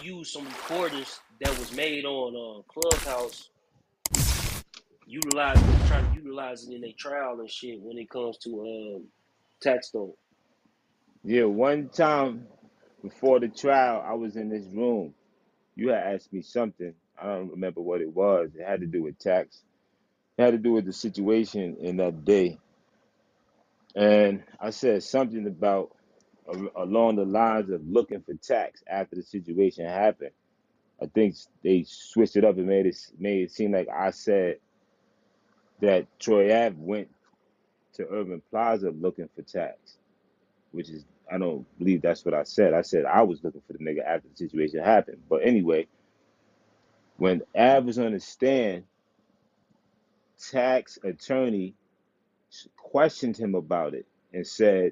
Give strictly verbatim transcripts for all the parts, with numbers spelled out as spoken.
used some recordings that was made on uh, Clubhouse, utilize trying to utilize it in their trial and shit when it comes to um, tax stone. Yeah, one time before the trial, I was in this room. You had asked me something. I don't remember what it was. It had to do with tax. It had to do with the situation in that day. And I said something about uh, along the lines of looking for tax after the situation happened. I think they switched it up and made it made it seem like I said that Troy Ave went to Urban Plaza looking for tax, which is I don't believe that's what I said. I said I was looking for the nigga after the situation happened. But anyway, when Av was on the stand, tax attorney questioned him about it and said,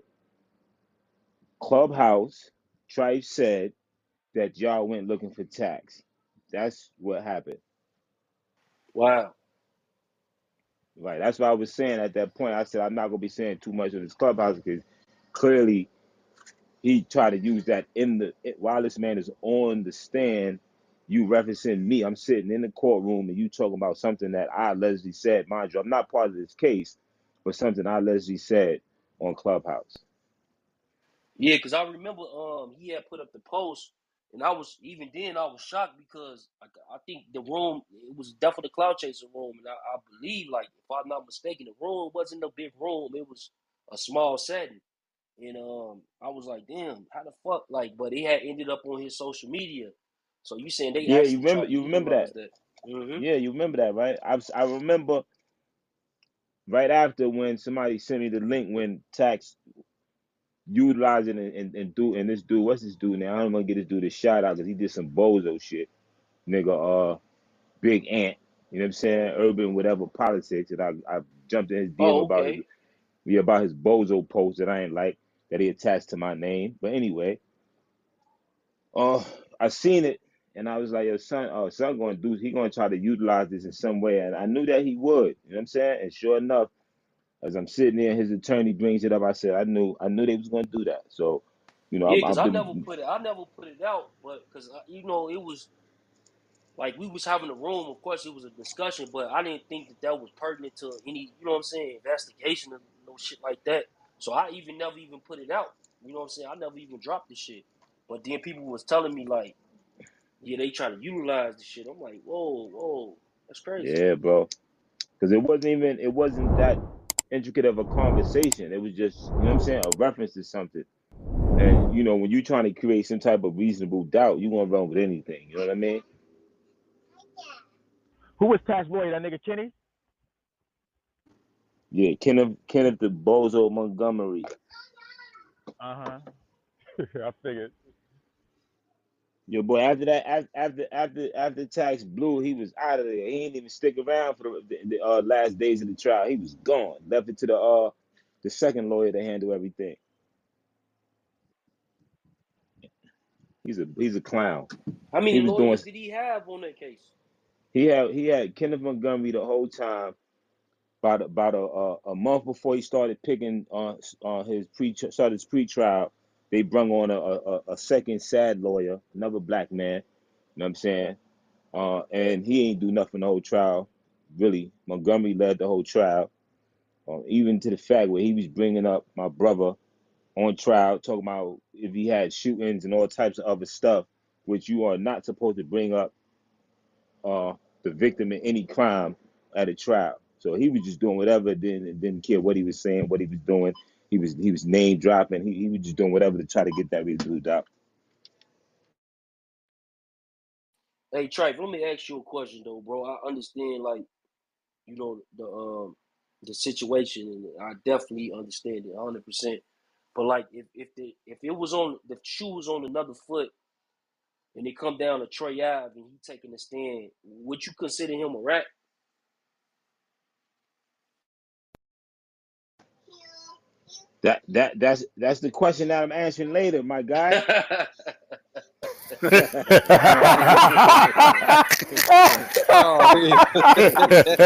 Clubhouse, Trife said that y'all went looking for tax. That's what happened. Wow. Right. That's what I was saying at that point. I said I'm not gonna be saying too much of this Clubhouse because clearly he tried to use that in the while this man is on the stand. You referencing me. I'm sitting in the courtroom and you talking about something that I allegedly said. Mind you, I'm not part of this case, but something I allegedly said on Clubhouse. Yeah, because I remember um he had put up the post, and I was even then I was shocked because I, I think the room it was definitely the Cloud Chaser room, and I, I believe like if I'm not mistaken, the room wasn't a big room; it was a small setting, and um I was like, damn, how the fuck like? But it had ended up on his social media, so you saying they Yeah, you actually remember tried to you remember utilize that. that? Mm-hmm. Yeah, you remember that, right? I I remember right after when somebody sent me the link when tax utilizing and, and, and do and this dude, what's this dude now? I don't want to get this dude a shout out because he did some bozo shit. Nigga, uh Big Ant. You know what I'm saying? Urban whatever politics. And I I jumped in his D M Oh, about his okay. yeah, about his bozo post that I ain't like that he attached to my name. But anyway, uh I seen it and I was like, yo, son, uh son gonna do he gonna try to utilize this in some way. And I knew that he would, you know what I'm saying? And sure enough, as I'm sitting there, his attorney brings it up. I said, I knew I knew they was gonna do that. So, you know, Yeah, I've, because I've I never been put it I never put it out, but because you know it was. Like we was having a room, of course it was a discussion, but I didn't think that that was pertinent to any, you know what I'm saying, investigation or no shit like that. So I even never even put it out. You know what I'm saying? I never even dropped the shit. But then people was telling me like, yeah, they try to utilize the shit. I'm like, whoa, whoa, that's crazy. yeah, bro. Because it wasn't even it wasn't that intricate of a conversation. It was just, you know what I'm saying, a reference to something. And you know, when you're trying to create some type of reasonable doubt, you're gonna run with anything. You know what I mean? Who was tax lawyer? That nigga Kenny? Yeah, Kenneth Kenneth the Bozo Montgomery. Uh huh. I figured. Yo, boy, after that, after after after after tax blew, he was out of there. He didn't even stick around for the, the, the uh, last days of the trial. He was gone. Left it to the uh the second lawyer to handle everything. He's a he's a clown. How He many was doing. lawyers did he have on that case? He had he had Kenneth Montgomery the whole time. About about a a, a month before he started picking on uh, uh, his pre started his pre trial, they brung on a, a a second sad lawyer, another black man. You know what I'm saying? Uh, and he ain't do nothing the whole trial. Really, Montgomery led the whole trial, uh, even to the fact where he was bringing up my brother on trial, talking about if he had shootings and all types of other stuff, which you are not supposed to bring up uh, the victim in any crime at a trial. So he was just doing whatever, didn't didn't care what he was saying, what he was doing. He was he was name dropping. He, he was just doing whatever to try to get that removed out. Hey Trife, let me ask you a question though, bro. I understand like, you know, the um the situation and I definitely understand it one hundred percent. But like if if the if it was on the shoe was on another foot and it come down to Troy Ave and he taking a stand, would you consider him a rat? That that that's that's the question that I'm answering later, my guy. Oh,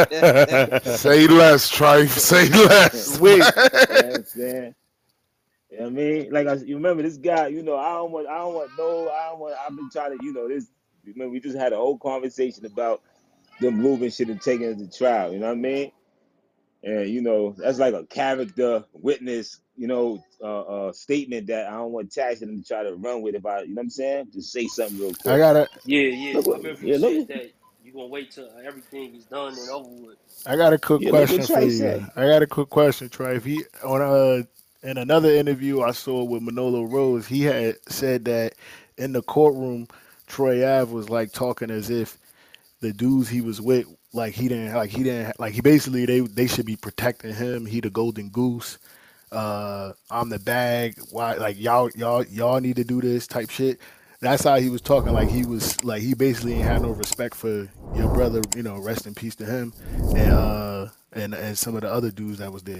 Say less, Trife. Say less. Sweet. You know what I'm saying? You know what I mean? Like I, you remember this guy, you know, I don't want, I don't want no, I don't want, I've been trying to, you know, this, remember we just had a whole conversation about them moving shit and taking it to trial, you know what I mean? And, you know, that's like a character witness, you know, uh, uh statement that I don't want Taxon to try to run with if I, you know what I'm saying? Just say something real I quick. got a Yeah, yeah. Look I what, remember you yeah, look, said that you gonna wait till everything is done and over with. I got a quick yeah, look what question for Trey you. said. I got a quick question, Trey. If he on uh in another interview I saw with Manolo Rose, he had said that in the courtroom, Troy Ave was like talking as if the dudes he was with, like he didn't, like he didn't, like he basically they they should be protecting him. He the golden goose. Uh, I'm the bag. Why, like y'all y'all y'all need to do this type shit. That's how he was talking. Like he was like he basically ain't had no respect for your brother. You know, rest in peace to him, and uh and and some of the other dudes that was there.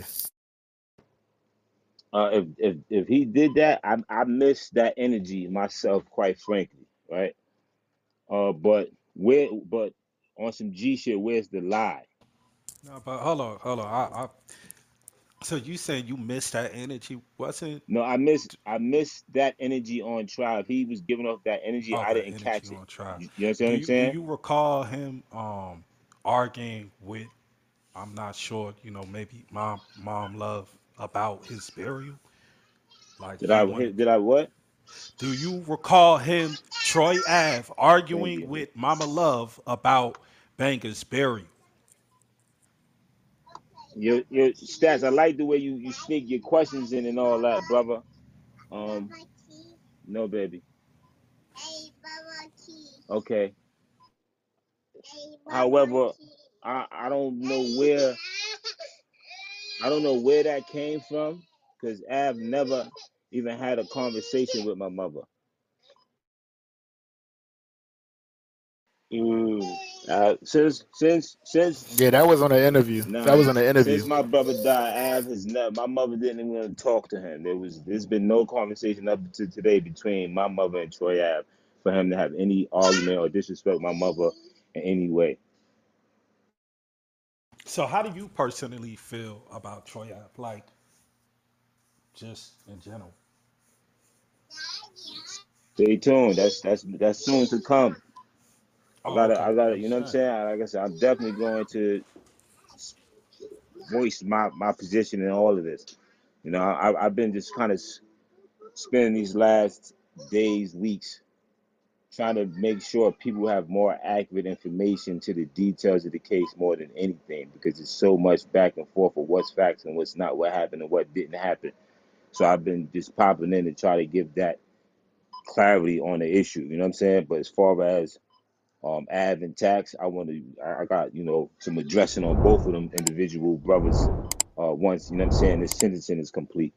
Uh, if, if, if he did that, I, I miss that energy myself, quite frankly, right? Uh, but where, but on some G shit, where's the lie? No, but hold on, hold on. I, I, so you saying you missed that energy? Wasn't No, I miss I miss that energy on trial. If he was giving off that energy, all I the didn't energy catch it. on trial? You, you understand Do what I'm you do saying? you recall him um arguing with? I'm not sure. You know, maybe mom mom love about his burial. Like Did he I wanted. hit? Did I what? Do you recall him, Troy Ave, Thank arguing you. with Mama Love about Banger's burial? Your your stats. I like the way you you sneak your questions in and all that, brother. Um, no, baby. Okay. However, I I don't know where I don't know where that came from because Av never even had a conversation with my mother. Mm. Uh, since since since Yeah, that was on the interview. That Nah, was on the interview. since my brother died, Av has never. My mother didn't even talk to him. There was, there's been no conversation up to today between my mother and Troy Ave for him to have any argument or disrespect my mother in any way. So how do you personally feel about Troy Ave? Like just in general. Stay tuned. That's that's that's soon to come. I Oh, gotta, okay. I gotta. You know what I'm Understand. saying? Like I said, I'm definitely going to voice my my position in all of this. You know, I, I've been just kind of spending these last days, weeks trying to make sure people have more accurate information to the details of the case more than anything because there's so much back and forth of what's facts and what's not, what happened and what didn't happen. So I've been just popping in to try to give that clarity on the issue. You know what I'm saying? But as far as um, Av and Tax, I want to, I got, you know, some addressing on both of them individual brothers uh, once, you know what I'm saying, this sentencing is complete.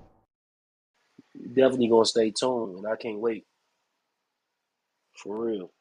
Definitely gonna stay tuned, and I can't wait for real.